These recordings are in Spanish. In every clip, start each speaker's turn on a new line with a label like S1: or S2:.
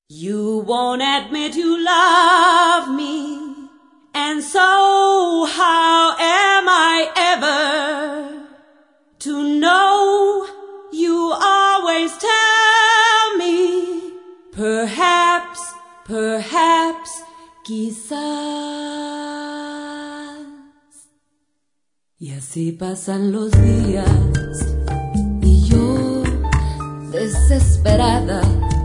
S1: You won't admit you love me, and so how am I ever to know? You always tell me, perhaps, quizás. Y así pasan los días, y yo desesperada,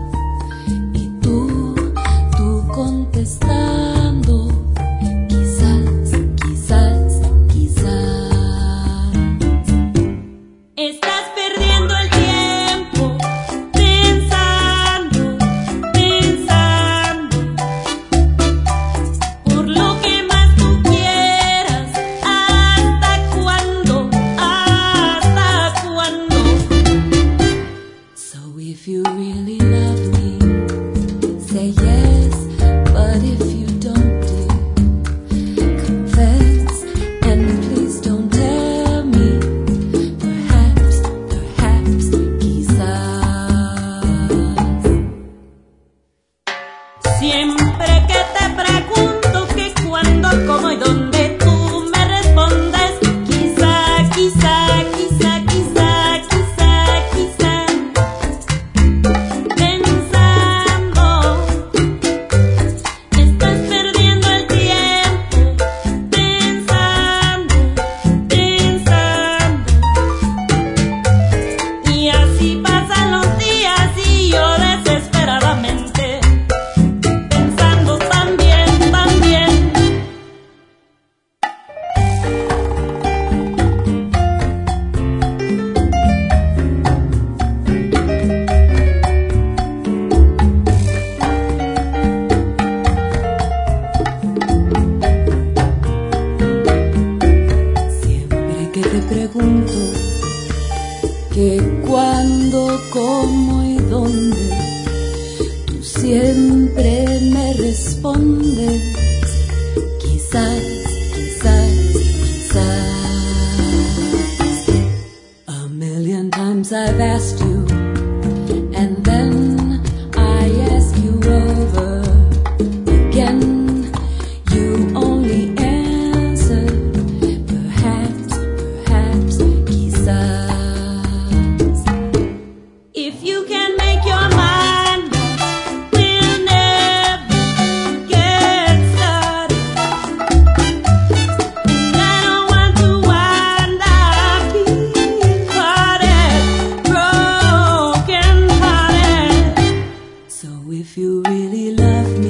S1: contestando, quizás. Estás perdiendo el tiempo pensando por lo que más tú quieras. ¿Hasta cuándo? So if you really love me, say yes. But if you don't, dear, confess, and please don't tell me, perhaps, quizás. Siempre que te pregunto qué, cuándo, cómo y dónde, tú me respondes, quizá. Pregunto que cuándo, cómo y dónde, tú siempre me respondes, quizás. A million times I've asked you, and then I ask you over again. You only answer, if you can make your mind up, we'll never get started. And I don't want to wind up broken hearted. So if you really love me,